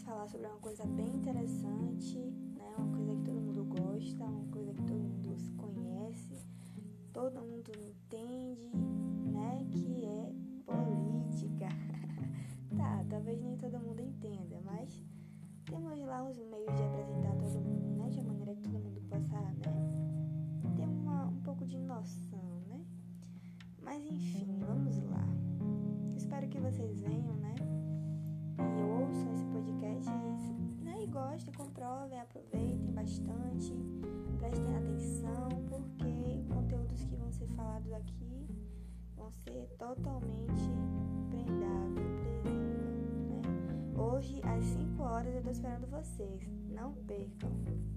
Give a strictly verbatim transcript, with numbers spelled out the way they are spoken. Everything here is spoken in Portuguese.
falar sobre uma coisa bem interessante, né? Uma coisa que todo mundo gosta, uma coisa que todo mundo conhece, todo mundo entende, né? Que é política. Tá, talvez nem todo mundo entenda, mas temos lá os meios de apresentar todo mundo, né? De uma maneira que todo mundo possa, né? Ter uma, um pouco de noção, né? Mas enfim, vamos lá. Espero que vocês venham, né? E ouçam esse podcast, né? E gostem, comprovem, aproveitem bastante, prestem atenção, porque conteúdos que vão ser falados aqui vão ser totalmente prendável, presível, né? Hoje, às cinco horas, eu tô esperando vocês. Não percam!